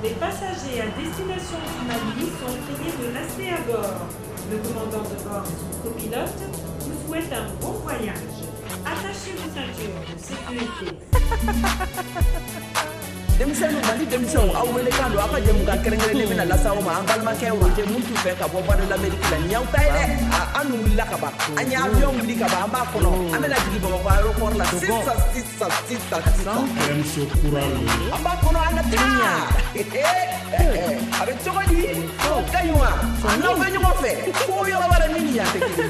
Les passagers à destination du Mali sont priés de rester à bord. Le commandant de bord et son copilote vous souhaitent un bon voyage. Attachez vos ceintures de sécurité. Denmisɛnninw Mali denmisɛnw aw welekan don aw ka jɛmukan kɛrɛnkɛrɛnnen bɛna lase aw ma an balimakɛ Roger mun t'u fɛ ka bɔ voie de l'Amérique la nin y'aw ta ye dɛ an dun wulila ka ban an ye avion wuli ka ban an b'a kɔnɔ an bɛna jigin Bamakɔ aéroport la sisan an b'a kɔnɔ an ka taa a bɛ cogo di o ka ɲi wa an n'aw bɛ ɲɔgɔn fɛ fo yɔrɔ wɛrɛ min ni yan tɛ kelen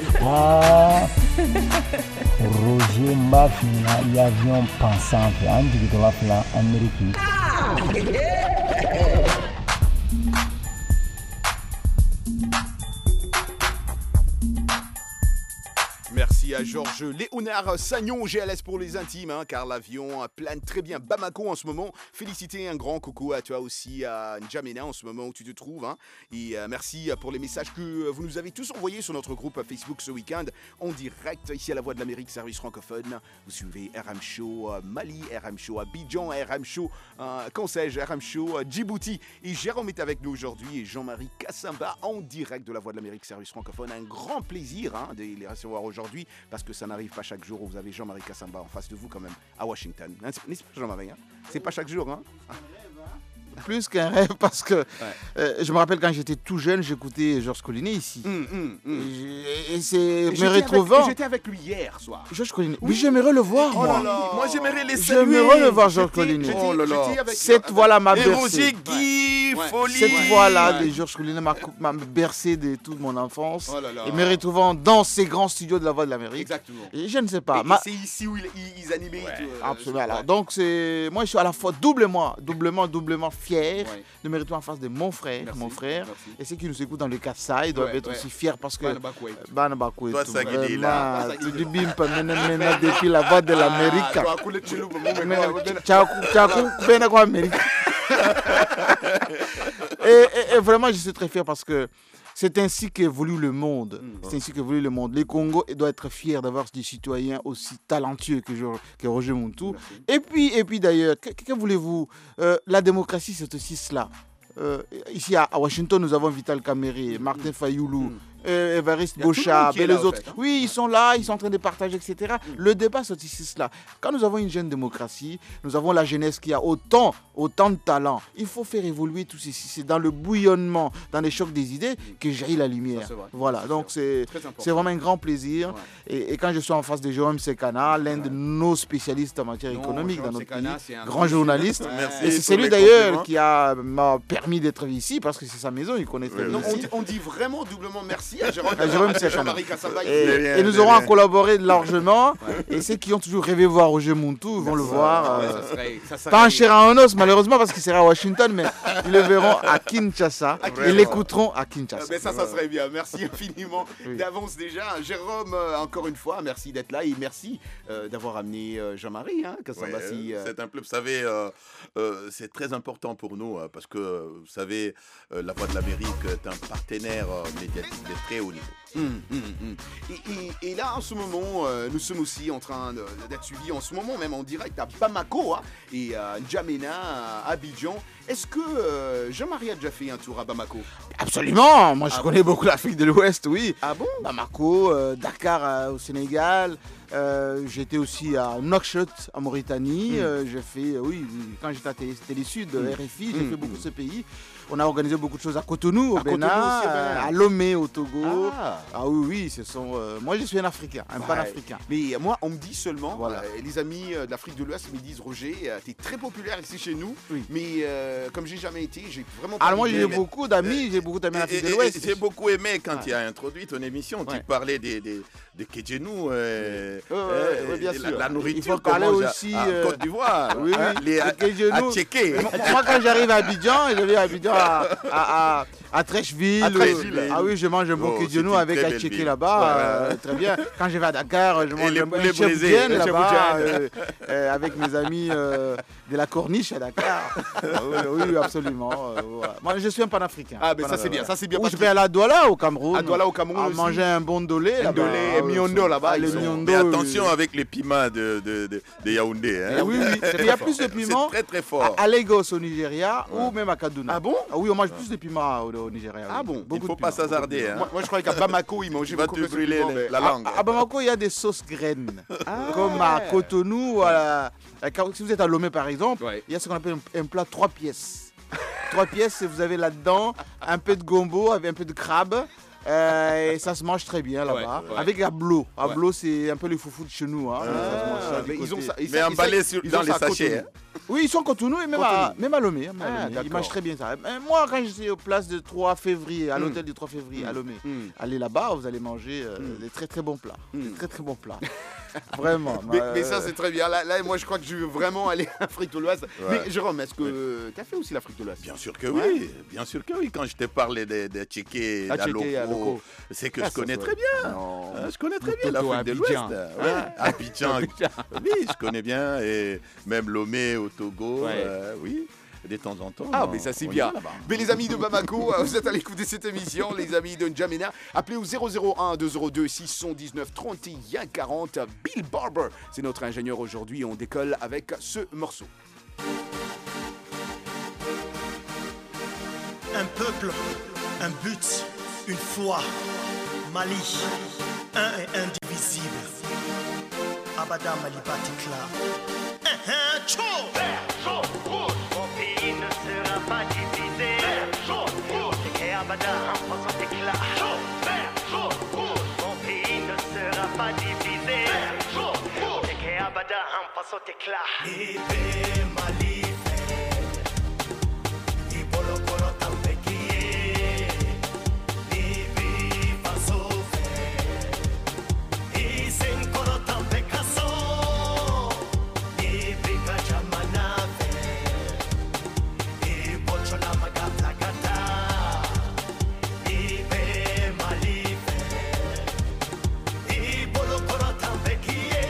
Roger m'a fini l'avion pensant an jigitɔla fila Amérique. Merci à Georges Léonard Sagnon, GLS pour les intimes, hein, car l'avion plane très bien Bamako en ce moment. Féliciter, un grand coucou à toi aussi, à N'Djamena en ce moment où tu te trouves. Hein. Et merci pour les messages que vous nous avez tous envoyés sur notre groupe Facebook ce week-end, en direct, ici à la Voix de l'Amérique, service francophone. Vous suivez RM Show Mali, RM Show Abidjan, RM Show, quand sais-je, RM Show Djibouti. Et Jérôme est avec nous aujourd'hui et Jean-Marie Kassamba en direct de la Voix de l'Amérique, service francophone. Un grand plaisir de les recevoir aujourd'hui. Parce que ça n'arrive pas chaque jour où vous avez Jean-Marie Kassamba en face de vous quand même à Washington. N'est-ce pas Jean-Marie hein? C'est pas chaque jour. Hein? Plus qu'un rêve parce que je me rappelle quand j'étais tout jeune, j'écoutais Georges Collinet ici. Et c'est me retrouvant. J'étais avec lui hier soir. Georges Collinet. Oui, j'aimerais le voir. Oh là là. Moi j'aimerais les saluer. J'aimerais le voir Georges Collinet. Oh là là. Cette voix-là m'a bercé. Roger Guy, folie. Cette voix-là de Georges Collinet m'a bercé de toute mon enfance. Oh là là. Et me retrouvant dans ces grands studios de la Voix de l'Amérique. Exactement. Et je ne sais pas. C'est ici où ils animaient. Absolument. Alors, donc moi je suis à la fois doublement fier de me retrouver en face de mon frère. Et ceux qui nous écoutent dans le Kassai doivent être aussi fiers parce que Banabakoué. Toi, ça guide là. Tu dis bimpa maintenant depuis la Voix de l'Amérique. Et vraiment, je suis très fier parce que c'est ainsi qu'évolue le monde. C'est ainsi qu'évolue le monde. Les Congos doivent être fiers d'avoir des citoyens aussi talentueux que Roger Muntu. Et puis d'ailleurs, que voulez-vous la démocratie, c'est aussi cela. Ici à Washington, nous avons Vital Kamerhe, Martin Fayoulou, Évariste Bocha, et les autres. Oui, ils sont là, ils sont en train de partager, etc. Le débat, c'est aussi cela. Quand nous avons une jeune démocratie, nous avons la jeunesse qui a autant de talent. Il faut faire évoluer tout ceci. C'est dans le bouillonnement, dans les chocs des idées que jaillit la lumière. Voilà, donc c'est vraiment un grand plaisir. Et quand je suis en face de Jérôme Sekana, l'un de nos spécialistes en matière économique dans notre pays, grand journaliste, et c'est celui d'ailleurs qui m'a permis d'être ici parce que c'est sa maison, il connaît très bien. On dit vraiment doublement merci à Jérôme Sekana. Et nous aurons collaboré largement. Et ceux qui ont toujours rêvé voir Roger Muntu vont le voir. Pas en chair et en os, malheureusement, parce qu'il sera à Washington, mais ils le verront à Kinshasa. Ils l'écouteront à Kinshasa. Mais ça serait bien. Merci infiniment d'avance déjà. Jérôme, encore une fois, merci d'être là et merci d'avoir amené Jean-Marie. Kassamba. C'est un peu, vous savez, c'est très important pour nous parce que, vous savez, la Voix de l'Amérique est un partenaire médiatique de très haut niveau. Et là, en ce moment, nous sommes aussi en train d'être suivis en ce moment, même en direct à Bamako et à N'Djamena, à Abidjan. Est-ce que Jean-Marie a déjà fait un tour à Bamako? Absolument. Moi, je connais beaucoup l'Afrique de l'Ouest, oui. Ah bon? Bamako, Dakar au Sénégal. J'étais aussi à Nouakchott, en Mauritanie. J'ai fait, quand j'étais à Télé Sud, RFI, j'ai fait beaucoup de ce pays. On a organisé beaucoup de choses à Cotonou, au Bénin, à Lomé, au Togo. Ah oui, ce sont. Moi, je suis un Africain, un panafricain. Mais moi, on me dit seulement, les amis d'Afrique de l'Ouest me disent, Roger, tu es très populaire ici chez nous, mais comme j'ai jamais été, j'ai vraiment pas. Alors moi, j'ai beaucoup d'amis, en Afrique de l'Ouest. J'ai beaucoup aimé quand tu as introduit ton émision, tu parlais de Kedjenou, bien sûr. la nourriture. Il faut parler aussi en Côte d'Ivoire, les à checker. Moi, quand j'arrive à Abidjan, à Trècheville. Ah oui, je mange un bon Kedjenou avec à checker là-bas. Très bien. Quand je vais à Dakar, je mange un bon chef là-bas avec mes amis de la Corniche à Dakar. Oui, absolument. Moi, je suis un panafricain. Ah, ben ça c'est bien. Je vais à la Douala au Cameroun. À Douala au Cameroun aussi. Manger un bon dolé là-bas. Un dolé, miondo là-bas. Le miondo, attention avec les piments de Yaoundé. Hein. Oui, il y a plus de piments très très fort. à Lagos au Nigeria ou même à Kaduna. Ah bon? Oui, on mange plus de piments au Nigeria. Ah bon? Il ne faut pas s'hasarder. Hein. Moi, je croyais qu'à Bamako, ils mangeaient Va beaucoup te plus de brûler piment, mais- la langue. À Bamako, il y a des sauces graines. Comme à Cotonou, si vous êtes à Lomé par exemple, Ouais. il y a ce qu'on appelle un plat 3 pièces. 3 pièces, vous avez là-dedans un peu de gombo avec un peu de crabe. Et ça se mange très bien là-bas. Ouais. Avec ablo. Ablo, c'est un peu le foufou de chez nous. Hein. Ça se mange ça du mais ils ont côté. ça. Mais emballé ils dans ont les ça à sachets. Cotonou. Hein. Oui, ils sont Cotonou et même à Lomé. Hein, Ah, Ils d'accord. mangent très bien ça. Moi, quand j'étais aux places de 3 février, à l'hôtel du 3 février à Lomé, allez là-bas, vous allez manger des très très bons plats. Des très très bons plats. Vraiment. Mais ça, c'est très bien. Là, moi, je crois que je veux vraiment aller à l'Afrique de l'Ouest. Ouais. Mais Jérôme, est-ce que tu as fait aussi l'Afrique de l'Ouest? Bien sûr que oui, bien sûr que oui. Quand je te parlais des Tchéqués, Loko, c'est que Ah, je ça, connais c'est très bien. Non. Je connais très bien Toto, l'Afrique de l'Ouest. Abidjan. Abidjan, oui, je connais bien. Et même Lomé au Togo, Ouais. oui, de temps en temps. Ah, mais ça c'est on y bien. va là-bas. Mais les amis de Bamako, vous êtes à l'écoute de cette émission, les amis de N'Djamena. Appelez au 001 202 619 31 40. Bill Barber, c'est notre ingénieur aujourd'hui. On décolle avec ce morceau. Un peuple, un but, une foi. Mali, un et indivisible. Abada Mali Batikla. Mon pays ne sera pas divisé. Et Abada en façon d'éclat. Mon pays ne sera pas divisé. Et Abada en façon d'éclat. Ebe Mali Ibolo Kolo Tambekie. Ibi Faso Isen Kolo Tambekaso. Ibi Kajamana Ibochola Magaplakata. Ibe Mali Ibolo Kolo Tambekie.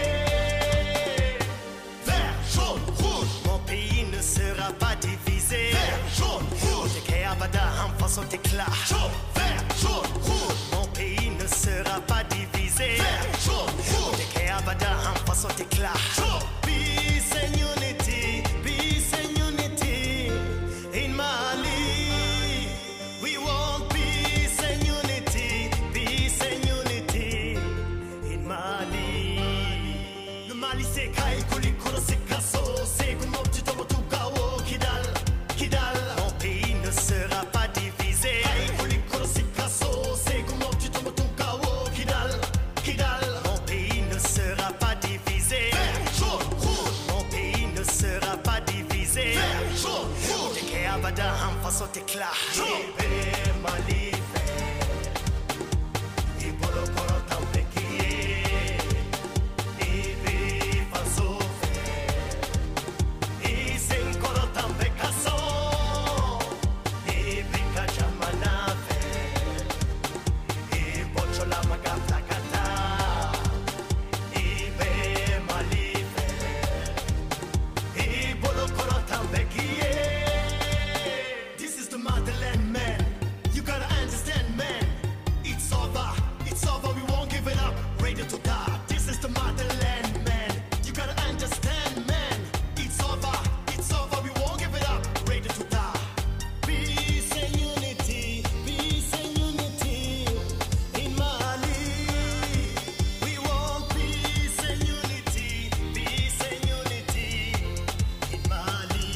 Vert, jaune, rouge. Mon pays ne sera pas divisé. Vert, jaune, rouge. Et Abada en façon d'éclat. Jaune, vert, jaune, rouge. Mon pays ne sera pas divisé. Vert, jaune, rouge. Et Abada en façon d'éclat. Jaune. Peace and unity, peace and unity in Mali. We want peace and unity in Mali. Le Mali c'est Kai Kuli Kuro c'est Kasso, c'est comme petit tomo Tukao Kidal, Kidal. Mon pays ne sera pas divisé. Kai Kuli Kuro c'est Kasso, c'est comme petit tomo Tukao Kidal, Kidal. Mon pays ne sera pas divisé. Vert, jaune, rouge. Mon pays ne sera pas divisé. Vert, jaune, rouge. Et Abada en façon d'éclat. Ebe Mali Ibolo Koro Tambekie. Ibi Faso Isen Koro Tambekaso. Ibi Kajamana Ibochola Magaplakata. Ibe Mali Ibolo Koro Tambekie. This is the motherland, man. You gotta understand, man. It's over, we won't give it up. Ready to die. This is the motherland, man. You gotta understand, man. It's over, we won't give it up. Ready to die. Peace and unity in Mali. We want peace and unity in Mali.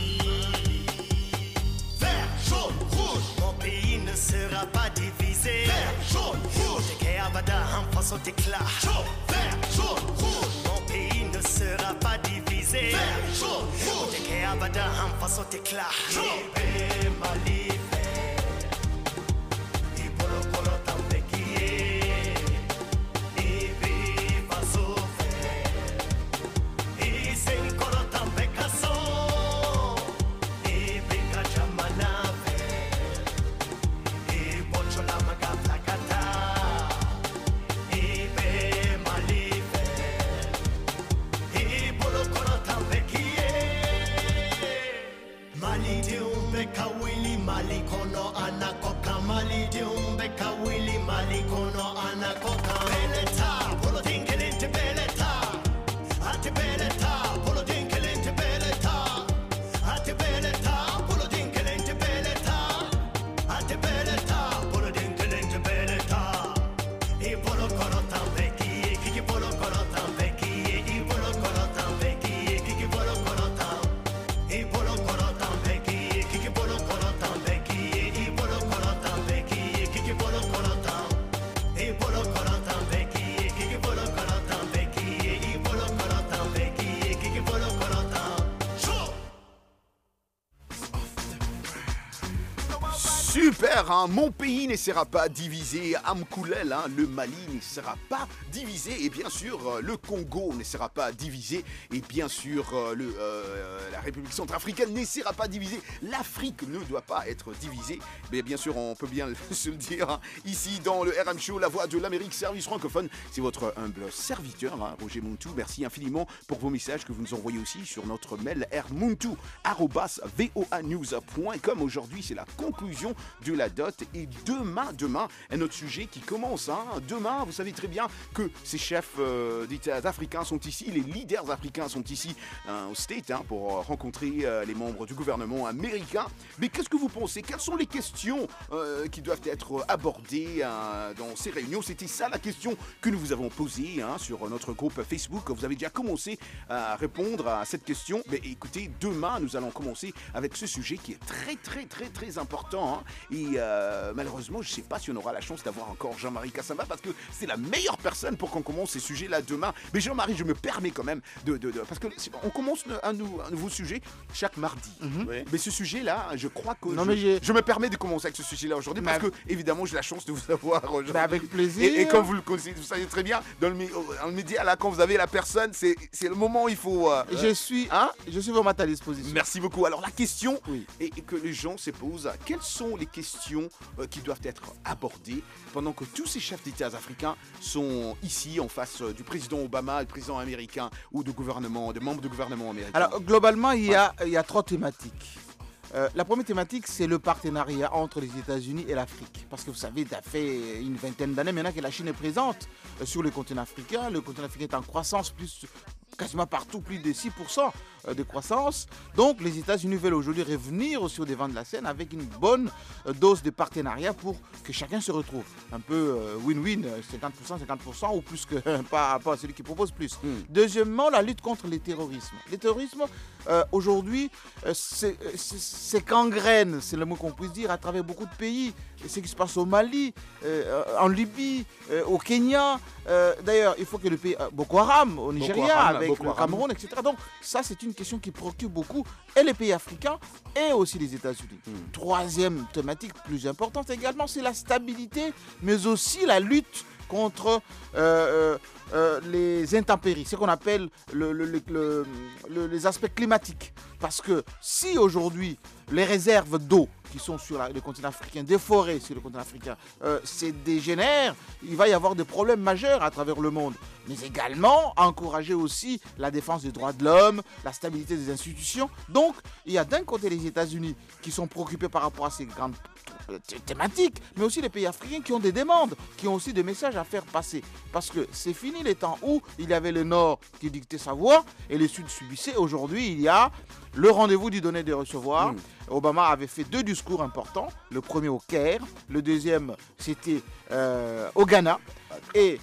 Vert, jaune, rouge. Mon pays ne sera pas divisé. Vert, jaune, rouge. Et Abada en façon d'éclat. Vert, jaune, rouge. Mon pays ne sera pas divisé. Vert, jaune, rouge. Et Abada en façon d'éclat. Ibe Mali Ibolo Kolo Tambekie. Ibi Faso Isen Kolo Tambekaso. Ibi Kajamana Ibochola Magaplakata. Ibe Mali Ibolo Kolo Tambekie. Mali diumbe kawili Mali kono anakoka. Mali diumbe kawili Mali kono anakoka. Beleta, bolo tingelente beleta. Super, hein, mon pays ne sera pas divisé, Amkoulel, hein, le Mali ne sera pas divisé, et bien sûr le Congo ne sera pas divisé, et bien sûr la République centrafricaine ne sera pas divisée, l'Afrique ne doit pas être divisée, mais bien sûr on peut bien se le dire, hein, ici dans le RM Show, la voix de l'Amérique, service francophone, c'est votre humble serviteur, hein, Roger Muntu, merci infiniment pour vos messages que vous nous envoyez aussi sur notre mail rmuntu@voanews.com. Aujourd'hui c'est la conclusion de la dot et demain est notre sujet qui commence. Hein. Demain, vous savez très bien que ces chefs d'État africains sont ici, les leaders africains sont ici au State pour rencontrer les membres du gouvernement américain. Mais qu'est-ce que vous pensez? Quelles sont les questions qui doivent être abordées dans ces réunions? C'était ça la question que nous vous avons posée sur notre groupe Facebook. Vous avez déjà commencé à répondre à cette question. Mais écoutez, demain, nous allons commencer avec ce sujet qui est très important. Hein. Et malheureusement, je ne sais pas si on aura la chance d'avoir encore Jean-Marie Kassamba parce que c'est la meilleure personne pour qu'on commence ces sujets-là demain. Mais Jean-Marie, je me permets quand même parce que on commence un nouveau sujet chaque mardi. Ouais. Mais ce sujet-là, je crois que je me permets de commencer avec ce sujet-là aujourd'hui parce que évidemment, j'ai la chance de vous avoir aujourd'hui. Avec plaisir. Et comme vous le connaissez, vous savez très bien, dans le média, là, quand vous avez la personne, c'est le moment où il faut... je suis vraiment à ta disposition. Merci beaucoup. Alors la question et que les gens se posent, quelles sont les questions qui doivent être abordées pendant que tous ces chefs d'État africains sont ici en face du président Obama, du président américain ou de membres du gouvernement américain? Alors globalement, il y a 3 thématiques. La première thématique, c'est le partenariat entre les États-Unis et l'Afrique. Parce que vous savez, ça fait une vingtaine d'années maintenant que la Chine est présente sur le continent africain. Le continent africain est en croissance, quasiment partout, plus de 6% de croissance. Donc les États-Unis veulent aujourd'hui revenir aussi au devant de la scène avec une bonne dose de partenariat pour que chacun se retrouve. Un peu win-win, 50% ou plus que pas celui qui propose plus. Deuxièmement, la lutte contre le terrorisme. Le terrorisme, aujourd'hui, c'est gangrène, c'est le mot qu'on puisse dire, à travers beaucoup de pays. Et ce qui se passe au Mali, en Libye, au Kenya. D'ailleurs, il faut que le pays... Boko Haram, au Nigeria, avec le Cameroun, etc. Donc ça, c'est une question qui préoccupe beaucoup et les pays africains et aussi les États-Unis. Troisième thématique plus importante également, c'est la stabilité, mais aussi la lutte contre les intempéries, ce qu'on appelle les aspects climatiques. Parce que si aujourd'hui les réserves d'eau qui sont sur le continent africain, des forêts sur le continent africain, se dégénèrent, il va y avoir des problèmes majeurs à travers le monde. Mais également encourager aussi la défense des droits de l'homme, la stabilité des institutions. Donc il y a d'un côté les États-Unis qui sont préoccupés par rapport à ces grandes thématiques, mais aussi les pays africains qui ont des demandes, qui ont aussi des messages à faire passer. Parce que c'est fini les temps où il y avait le Nord qui dictait sa voix et le Sud subissait. Aujourd'hui, il y a le rendez-vous du donner et de recevoir. Obama avait fait 2 discours importants. Le premier au Caire, le deuxième c'était au Ghana. Et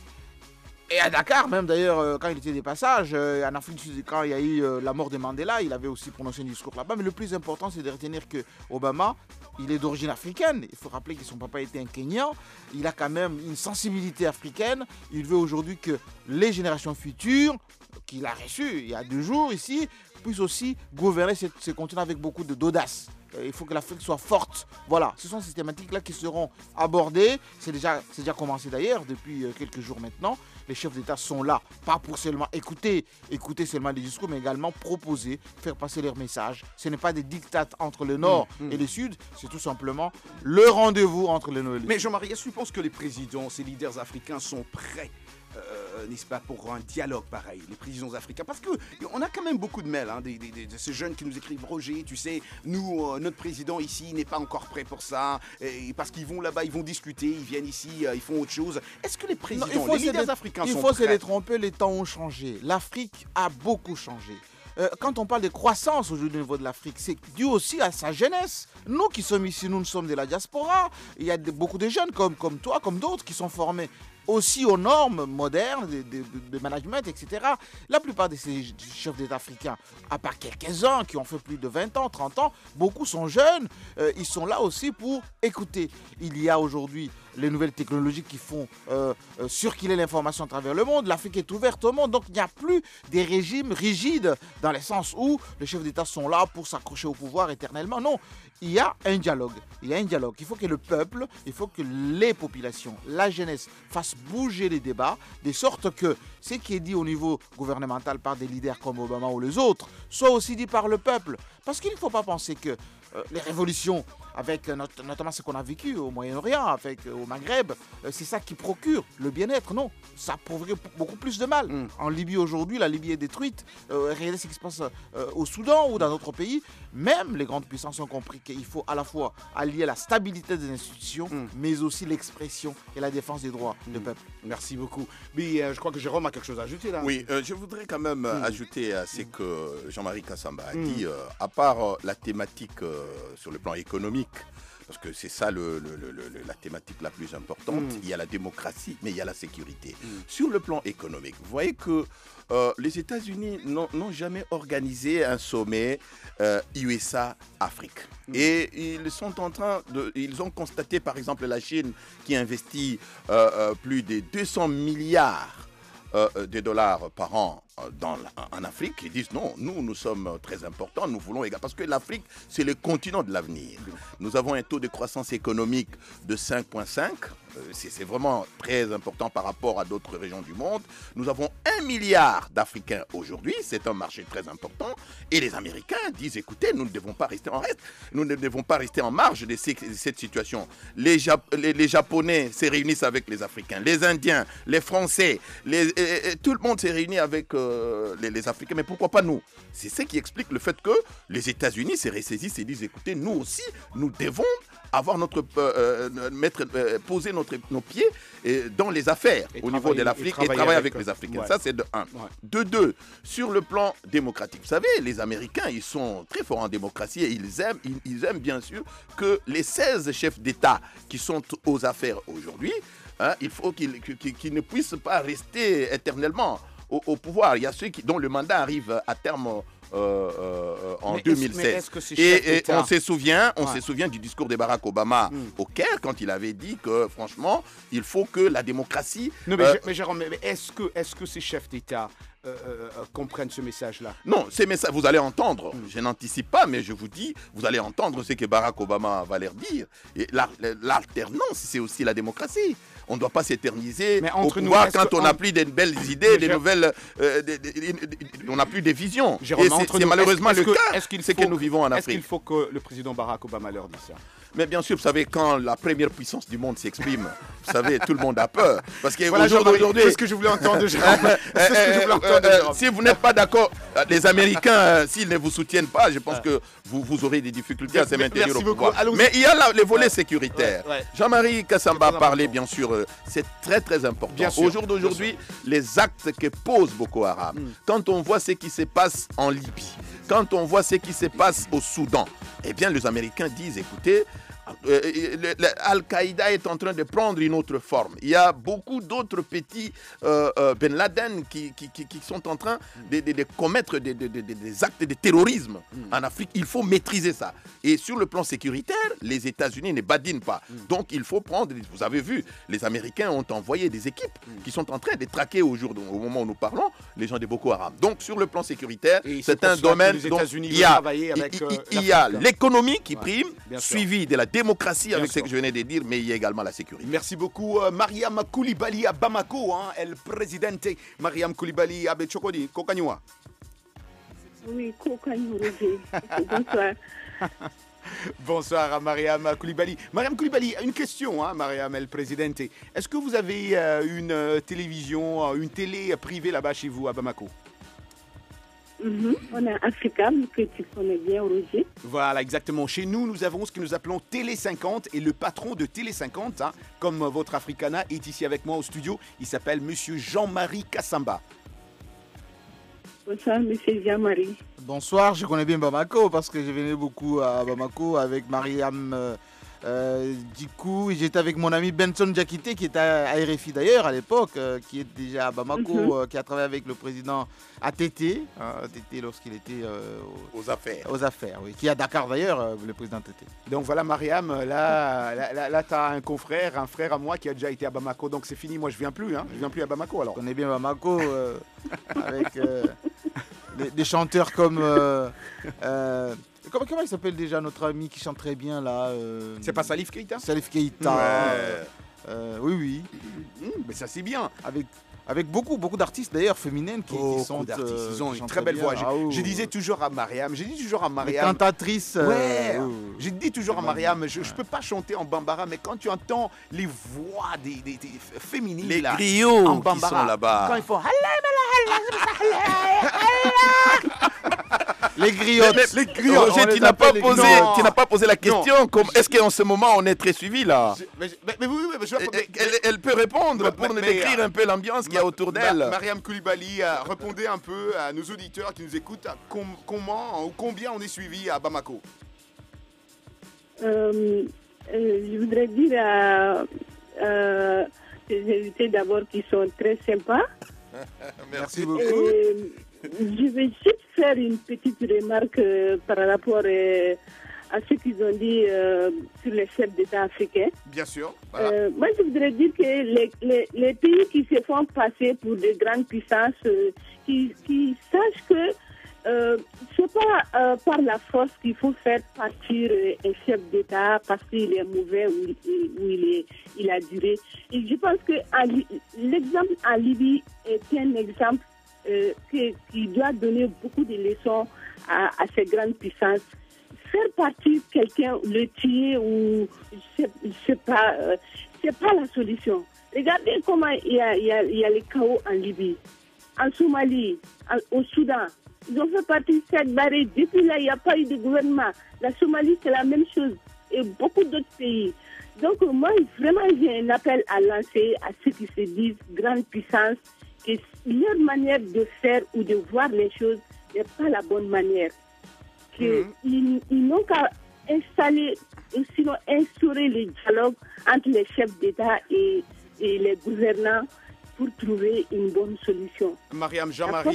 à Dakar, même d'ailleurs, quand il était des passages, en Afrique du Sud, quand il y a eu la mort de Mandela, il avait aussi prononcé un discours là-bas. Mais le plus important, c'est de retenir que Obama, il est d'origine africaine. Il faut rappeler que son papa était un Kenyan. Il a quand même une sensibilité africaine. Il veut aujourd'hui que les générations futures, qu'il a reçues il y a 2 jours ici, puissent aussi gouverner ce continent avec beaucoup d'audace. Il faut que l'Afrique soit forte. Voilà, ce sont ces thématiques-là qui seront abordées. C'est déjà commencé d'ailleurs depuis quelques jours maintenant. Les chefs d'État sont là, pas pour seulement écouter seulement les discours, mais également proposer, faire passer leurs messages. Ce n'est pas des dictates entre le Nord et le Sud, c'est tout simplement le rendez-vous entre le Nord et le Sud. Mais Jean-Marie, est-ce que tu penses que les présidents, ces leaders africains sont prêts n'est-ce pas, pour un dialogue pareil, les présidents africains? Parce qu'on a quand même beaucoup de mails, de ces jeunes qui nous écrivent: Roger, tu sais, nous, notre président ici n'est pas encore prêt pour ça, et parce qu'ils vont là-bas, ils vont discuter, ils viennent ici, ils font autre chose. Est-ce que les présidents, les leaders africains sont prêts? Il faut se détromper, les temps ont changé. L'Afrique a beaucoup changé. Quand on parle de croissance aujourd'hui au niveau de l'Afrique, c'est dû aussi à sa jeunesse. Nous qui sommes ici, nous sommes de la diaspora. Il y a beaucoup de jeunes comme toi, comme d'autres, qui sont formés aussi aux normes modernes de management, etc. La plupart de ces chefs d'État africains, à part quelques-uns qui ont fait plus de 20 ans, 30 ans, beaucoup sont jeunes. Ils sont là aussi pour écouter. Il y a aujourd'hui les nouvelles technologies qui font circuler l'information à travers le monde. L'Afrique est ouverte au monde, donc il n'y a plus des régimes rigides dans le sens où les chefs d'État sont là pour s'accrocher au pouvoir éternellement. Non, il y a un dialogue. Il faut que le peuple, il faut que les populations, la jeunesse fassent bouger les débats, de sorte que ce qui est dit au niveau gouvernemental par des leaders comme Obama ou les autres soit aussi dit par le peuple. Parce qu'il ne faut pas penser que les révolutions, avec notamment ce qu'on a vécu au Moyen-Orient, au Maghreb, c'est ça qui procure le bien-être. Non, ça provoque beaucoup plus de mal. En Libye aujourd'hui, la Libye est détruite. Regardez ce qui se passe au Soudan ou dans d'autres pays. Même les grandes puissances ont compris qu'il faut à la fois allier la stabilité des institutions, mais aussi l'expression et la défense des droits du peuple. Merci beaucoup. Mais je crois que Jérôme a quelque chose à ajouter là. Oui, je voudrais quand même ajouter à ce que Jean-Marie Kassamba a dit, à part la thématique sur le plan économique, parce que c'est ça la thématique la plus importante. Il y a la démocratie, mais il y a la sécurité. Sur le plan économique, vous voyez que les États-Unis n'ont jamais organisé un sommet USA-Afrique. Et ils ont constaté, par exemple, la Chine qui investit plus de 200 milliards de dollars par an en Afrique. Ils disent non, nous sommes très importants, nous voulons parce que l'Afrique, c'est le continent de l'avenir. Nous avons un taux de croissance économique de 5,5. C'est vraiment très important par rapport à d'autres régions du monde. Nous avons 1 milliard d'Africains aujourd'hui, c'est un marché très important. Et les Américains disent, écoutez, nous ne devons pas rester en reste, nous ne devons pas rester en marge de cette situation. Les Japonais se réunissent avec les Africains, les Indiens, les Français, tout le monde s'est réuni avec les Africains, mais pourquoi pas nous? C'est ce qui explique le fait que les États-Unis se ressaisissent et disent, écoutez, nous aussi, nous devons avoir poser nos pieds dans les affaires au niveau de l'Afrique et travailler avec les Africains. Ouais. Ça, c'est de 1. Ouais. De 2, sur le plan démocratique. Vous savez, les Américains, ils sont très forts en démocratie et ils aiment bien sûr que les 16 chefs d'État qui sont aux affaires aujourd'hui, il faut qu'ils ne puissent pas rester éternellement au pouvoir. Il y a ceux dont le mandat arrive à terme en 2016. Et on se souvient du discours de Barack Obama au Caire quand il avait dit que franchement, il faut que la démocratie... Non, mais Jérôme, est-ce que ces chefs d'État comprennent ce message-là? Non, ces messages, vous allez entendre, je n'anticipe pas, mais je vous dis, vous allez entendre ce que Barack Obama va leur dire. Et l'alternance, c'est aussi la démocratie. On ne doit pas s'éterniser au pouvoir quand on n'a plus de belles idées, des nouvelles... on n'a plus de visions. Jérôme, et c'est malheureusement le cas, c'est que nous vivons en Afrique. Est-ce qu'il faut que le président Barack Obama leur dise ça? Mais bien sûr, vous savez, quand la première puissance du monde s'exprime, vous savez, tout le monde a peur. Parce que voilà, aujourd'hui, c'est ce que je voulais entendre, Jérôme. Si vous n'êtes pas d'accord, les Américains, s'ils ne vous soutiennent pas, je pense que vous aurez des difficultés à se maintenir au pouvoir. Mais il y a les volets sécuritaires. Jean-Marie Kassamba parlait, bien sûr, c'est très très important. Au jour d'aujourd'hui, les actes que pose Boko Haram, quand on voit ce qui se passe en Libye, quand on voit ce qui se passe au Soudan, eh bien les Américains disent, écoutez, Al-Qaïda est en train de prendre une autre forme. Il y a beaucoup d'autres petits Ben Laden qui sont en train de commettre des actes de terrorisme en Afrique. Il faut maîtriser ça. Et sur le plan sécuritaire, les États-Unis ne badinent pas. Donc il faut prendre, vous avez vu, les Américains ont envoyé des équipes qui sont en train de traquer au moment où nous parlons les gens de Boko Haram. Donc sur le plan sécuritaire, c'est un domaine dont il y a l'économie qui prime, suivi de la démocratie avec ce que je venais de dire, mais il y a également la sécurité. Merci beaucoup, Mariam Koulibaly à Bamako, el presidente Mariam Koulibaly à Betchokodi, Kokanywa. Oui, Kokanywa, bonsoir. Bonsoir à Mariam Koulibaly. Mariam Koulibaly, une question, Mariam el presidente. Est-ce que vous avez une télévision, une télé privée là-bas chez vous à Bamako? On a Africa, que tu connais bien, Roger. Voilà, exactement. Chez nous, nous avons ce que nous appelons Télé 50 et le patron de Télé 50, comme votre Africana, est ici avec moi au studio. Il s'appelle Monsieur Jean-Marie Kassamba. Bonsoir, Monsieur Jean-Marie. Bonsoir, je connais bien Bamako parce que je venais beaucoup à Bamako avec Mariam Du coup, j'étais avec mon ami Benson Diakité, qui était à RFI d'ailleurs à l'époque, qui est déjà à Bamako, qui a travaillé avec le président ATT, ATT lorsqu'il était aux affaires. Aux affaires, oui. Qui est à Dakar d'ailleurs, le président ATT. Donc voilà, Mariam, là tu as un confrère, un frère à moi qui a déjà été à Bamako, donc c'est fini, moi je viens plus, hein. Je viens plus à Bamako alors. On connaît bien Bamako avec des chanteurs comme... Comment il s'appelle déjà notre ami qui chante très bien là C'est pas Salif Keita? Salif Keita. Ouais. Oui. Mais ça c'est bien. Avec beaucoup d'artistes d'ailleurs féminines qui sont d'artistes. Ils ont une très belle voix. Je disais toujours à Mariam, Les cantatrices. Ouais. Je dis toujours à Mariam, je peux pas chanter en bambara, mais quand tu entends les voix des féminines, les là, griots en bambara, qui sont là-bas, quand ils font les griots. Les griots. Roger, tu n'as pas posé la question. Est-ce qu'en ce moment on est très suivi là? Elle peut répondre pour nous décrire un peu l'ambiance qu'il y a autour d'elle. Mariam Koulibaly, répondez un peu à nos auditeurs qui nous écoutent. Comment ou combien on est suivi à Bamako? Je voudrais dire à les invités d'abord qui sont très sympas. Merci beaucoup. Je vais juste faire une petite remarque par rapport à ce qu'ils ont dit sur les chefs d'État africains. Bien sûr. Voilà. Moi, je voudrais dire que les pays qui se font passer pour de grandes puissances, qui sachent que c'est pas par la force qu'il faut faire partir un chef d'État parce qu'il est mauvais ou il a duré. Et je pense que l'exemple en Libye est un exemple qui doit donner beaucoup de leçons à ces grandes puissances. Faire partir quelqu'un, le tuer ou je sais pas, c'est pas la solution. Regardez comment il y a les chaos en Libye, en Somalie, au Soudan. Ils ont fait partir cette barrière. Depuis là, il n'y a pas eu de gouvernement. La Somalie, c'est la même chose. Et beaucoup d'autres pays. Donc, moi, vraiment, j'ai un appel à lancer à ceux qui se disent grandes puissances, que leur manière de faire ou de voir les choses n'est pas la bonne manière. Ils n'ont qu'à installer, sinon instaurer le dialogue entre les chefs d'État et les gouvernants pour trouver une bonne solution. Mariam,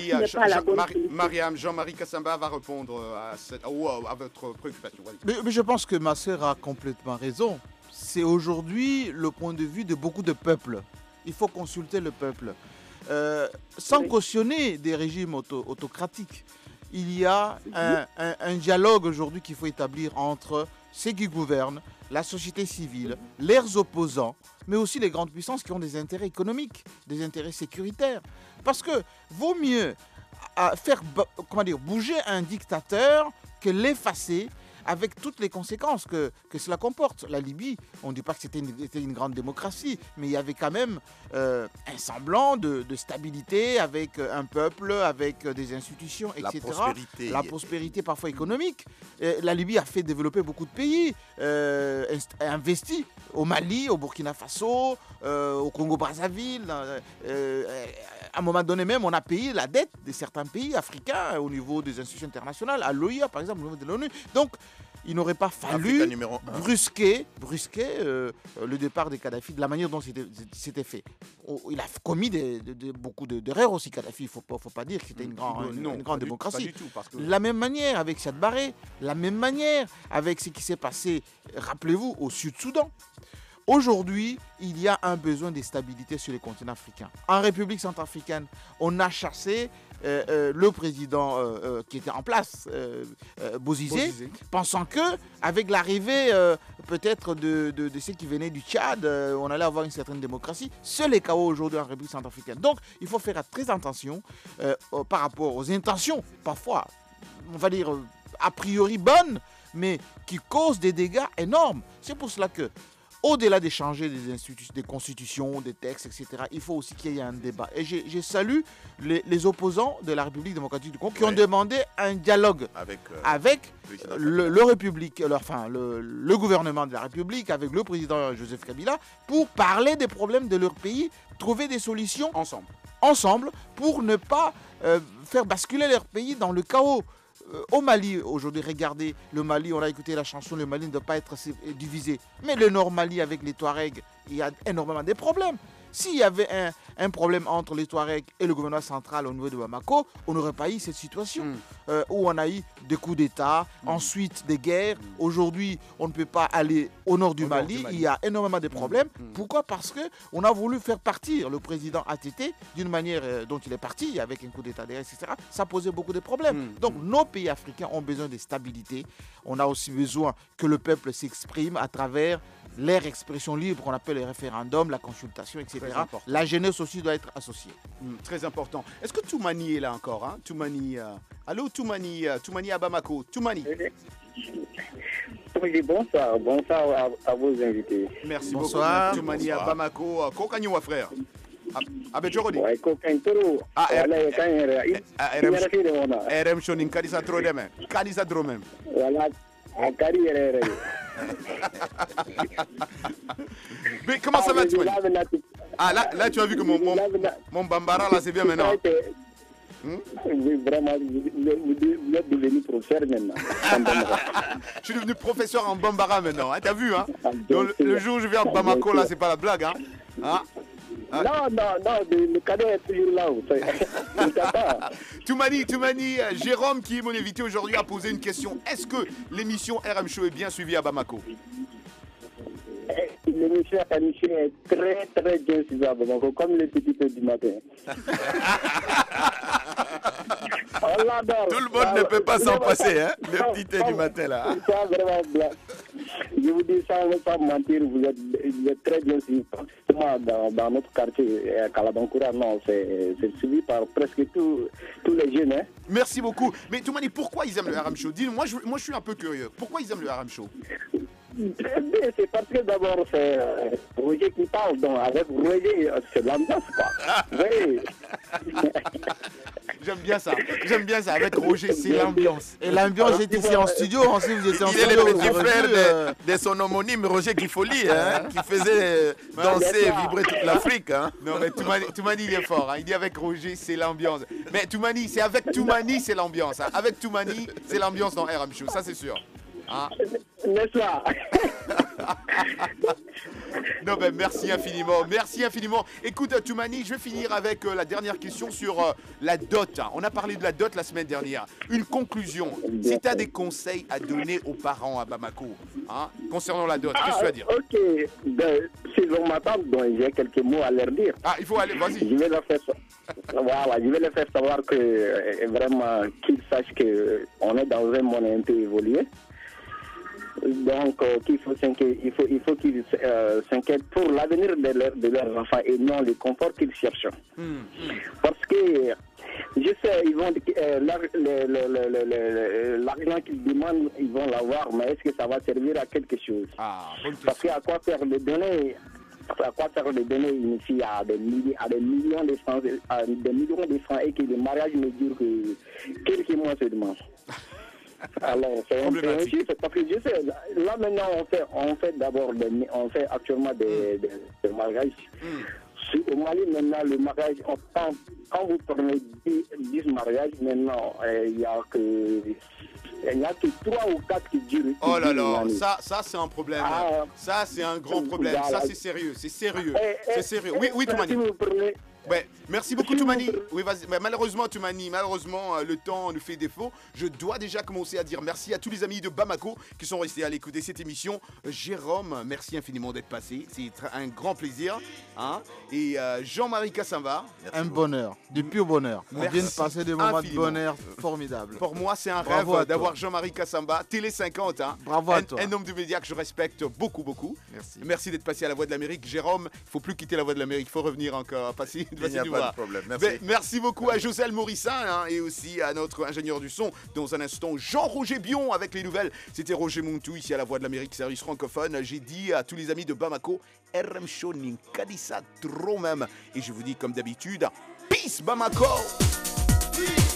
Jean-Marie Kassamba va répondre à votre préoccupation. Mais je pense que ma sœur a complètement raison. C'est aujourd'hui le point de vue de beaucoup de peuples. Il faut consulter le peuple. Sans cautionner des régimes autocratiques. Il y a un dialogue aujourd'hui qu'il faut établir entre ceux qui gouvernent, la société civile, leurs opposants, mais aussi les grandes puissances qui ont des intérêts économiques, des intérêts sécuritaires. Parce que vaut mieux faire bouger un dictateur que l'effacer avec toutes les conséquences que cela comporte. La Libye, on ne dit pas que c'était une grande démocratie, mais il y avait quand même un semblant de stabilité avec un peuple, avec des institutions, etc. La prospérité parfois économique. La Libye a fait développer beaucoup de pays, investi au Mali, au Burkina Faso, au Congo-Brazzaville. À un moment donné même, on a payé la dette de certains pays africains au niveau des institutions internationales, à l'OIA par exemple, au niveau de l'ONU. Donc, il n'aurait pas fallu brusquer le départ de Kadhafi de la manière dont c'était fait. Il a commis beaucoup d'erreurs aussi, Kadhafi. Il ne faut pas dire que c'était une grande démocratie. Pas du tout, parce que... La même manière avec Siad Barré, la même manière avec ce qui s'est passé, rappelez-vous, au Sud-Soudan. Aujourd'hui, il y a un besoin de stabilité sur les continents africains. En République centrafricaine, on a chassé le président qui était en place, Bozizé, pensant qu'avec l'arrivée peut-être de ceux qui venaient du Tchad, on allait avoir une certaine démocratie. Seul est chaos aujourd'hui en République centrafricaine. Donc, il faut faire très attention par rapport aux intentions, parfois, on va dire, a priori bonnes, mais qui causent des dégâts énormes. C'est pour cela que au-delà d'échanger des constitutions, des textes, etc., il faut aussi qu'il y ait un débat. Et je salue les opposants de la République démocratique du Congo qui ont demandé un dialogue avec le gouvernement de la République, avec le président Joseph Kabila, pour parler des problèmes de leur pays, trouver des solutions ensemble pour ne pas faire basculer leur pays dans le chaos. au Mali, aujourd'hui, regardez, le Mali, on a écouté la chanson, le Mali ne doit pas être divisé. Mais le Nord Mali avec les Touaregs, il y a énormément de problèmes. S'il y avait un problème entre les Touaregs et le gouvernement central au niveau de Bamako, on n'aurait pas eu cette situation où on a eu des coups d'État, ensuite des guerres. Aujourd'hui, on ne peut pas aller au nord du Mali. Il y a énormément de problèmes. Pourquoi? Parce qu'on a voulu faire partir le président ATT d'une manière dont il est parti, avec un coup d'État derrière, etc. Ça posait beaucoup de problèmes. Donc, nos pays africains ont besoin de stabilité. On a aussi besoin que le peuple s'exprime à travers leur expression libre qu'on appelle le référendum, la consultation, etc. La jeunesse aussi doit être associée. Très important. Est-ce que Toumani est là encore, hein? Toumani, allô Toumani, Toumani à Bamako. Toumani. Oui, bonsoir. Bonsoir à vos invités. Merci bonsoir. beaucoup. Toumani à Bamako. Kokagnoua, frère. Abedjorodi. Ouais, Kokagntoro. RM Shonin, Kadisa Trodem. Kadisa Dromem. Voilà. Mais comment ça va, Toumani? Ah, là, tu as vu que mon Bambara, là, c'est bien maintenant. Oui, vraiment, vous êtes devenu professeur maintenant. Je suis devenu professeur en Bambara maintenant, hein, t'as vu, hein? Donc, le jour où je viens à Bamako, là, c'est pas la blague, hein? Non, le cadeau est toujours là. Toumani, Jérôme, qui est mon invité aujourd'hui, a posé une question. Est-ce que l'émission RM Show est bien suivie à Bamako? L'émission est très, très bien suivie à Bamako, comme les petits peu du matin. On l'adore. Tout le monde ne peut pas s'en passer, hein, le petit thé du matin, là. Ça, vraiment, je vous dis sans mentir, vous êtes très bien suivi. Dans notre quartier, à Kalabankura, non, c'est suivi par presque tous les jeunes. Hein. Merci beaucoup. Mais Toumani, pourquoi ils aiment le RM Show? Dis-moi, moi je suis un peu curieux. Pourquoi ils aiment le RM Show? C'est parce que d'abord, c'est Roger qui parle. Donc, avec Roger, c'est l'ambiance, quoi. Oui. J'aime bien ça. Avec Roger, c'est l'ambiance. Et l'ambiance, j'étais ici en studio. Ensuite, vous étiez en studio. Il est le petit frère de son homonyme, Roger Guifoli, hein, qui faisait danser et vibrer toute l'Afrique. Hein. Non, mais Toumani, il est fort. Hein. Il dit avec Roger, c'est l'ambiance. Mais Toumani, c'est avec Toumani, c'est l'ambiance. Hein. Avec Toumani, c'est l'ambiance dans RM Show. Ça, c'est sûr. Hein? N'est-ce pas? Non, ben merci infiniment. Écoute, Toumani, je vais finir avec la dernière question sur la dot. Hein. On a parlé de la dot la semaine dernière. Une conclusion. Si tu as des conseils à donner aux parents à Bamako, hein, concernant la dot, qu'est-ce que tu vas dire? Ok, s'ils vont m'attendre, j'ai quelques mots à leur dire. Ah, il faut aller, vas-y. Je vais leur faire ça. Voilà, je vais leur faire savoir que vraiment qu'ils sachent qu'on est dans un monde un peu évolué. Donc, il faut qu'ils s'inquiètent pour l'avenir de leurs enfants et non le confort qu'ils cherchent. Parce que, je sais, ils vont l'argent qu'ils demandent, ils vont l'avoir, mais est-ce que ça va servir à quelque chose? Parce qu'à quoi faire les données? À quoi faire les données ici à des millions de francs, et que le mariage ne dure que quelques mois seulement. Alors, c'est un peu injuste parce que je sais, là maintenant on fait actuellement des mariages. Au Mali maintenant, le mariage, quand vous prenez 10 mariages, maintenant il n'y a que 3 ou 4 qui durent. Oh là là, ça c'est un problème. Ça c'est un grand problème. Voilà. Ça c'est sérieux. C'est sérieux. Oui, Toumani. Ouais, merci beaucoup Toumani. Oui, vas-y. Mais malheureusement Toumani, le temps nous fait défaut. Je dois déjà commencer à dire merci à tous les amis de Bamako qui sont restés à l'écoute de cette émission. Jérôme, merci infiniment d'être passé. C'est un grand plaisir. Hein? Et Jean-Marie Kassamba. Un bonheur, du pur bonheur. On vient de passer des moments de bonheur formidables. Pour moi, c'est un rêve d'avoir Jean-Marie Kassamba, Télé 50. Hein? Bravo à toi. Un homme de médias que je respecte beaucoup. Merci d'être passé à la Voix de l'Amérique. Jérôme, il ne faut plus quitter la Voix de l'Amérique. Il faut revenir encore. Passer. Il n'y a pas de problème. Merci beaucoup à Joselle Morissin hein, et aussi à notre ingénieur du son. Dans un instant, Jean-Roger Bion avec les nouvelles. C'était Roger Montou ici à la Voix de l'Amérique, service francophone. J'ai dit à tous les amis de Bamako, RM Show Ninkadisa trop même. Et je vous dis comme d'habitude, peace Bamako. Peace.